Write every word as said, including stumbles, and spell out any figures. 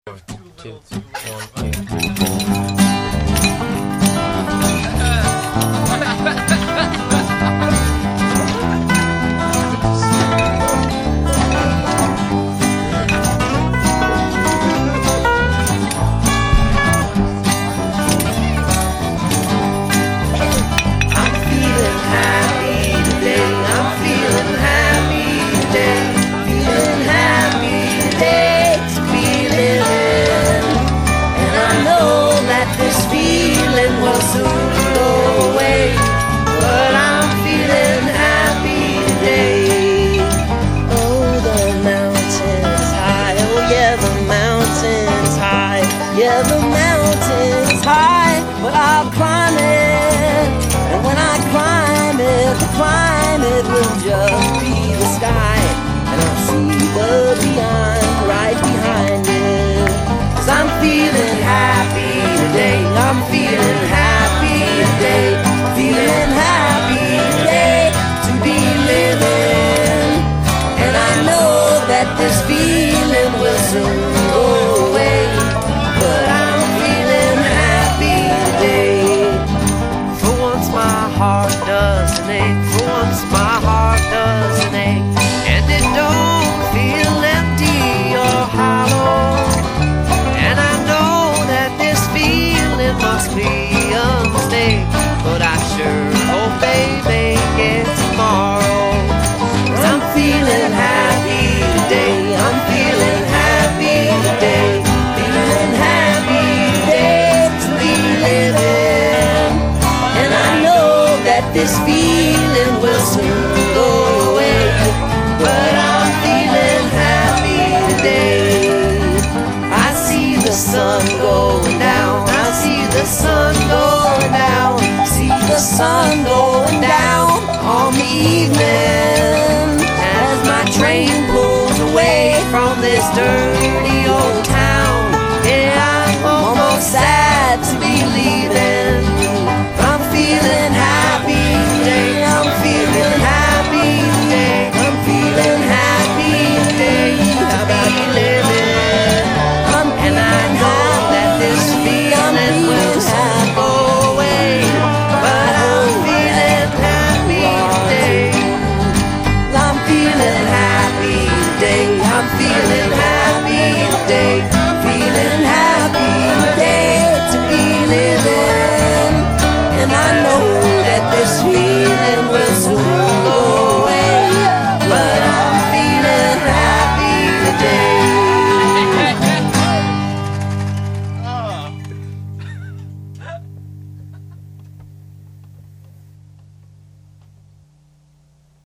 Two, one, yeah, the mountain's high, but I'll climb it. And when I climb it, the climb it will just be the sky. And I'll see the beyond right behind it. Cause I'm feeling happy today. I'm feeling happy today. Feeling happy today to be living. And I know that this feeling will soon go away. But I'm feeling happy today. For once my heart doesn't ache. For once my heart doesn't ache. And it don't feel empty or hollow. And I know that this feeling must be a mistake. But I sure hope they make it tomorrow. Cause I'm feeling happy today. I'm feeling happy today. Feeling happy today to be living. And I know that this feeling will soon go away. But I'm feeling happy today. I see the sun going down. I see the sun going down. See the sun going down on the evening as my train pulls away from this dirty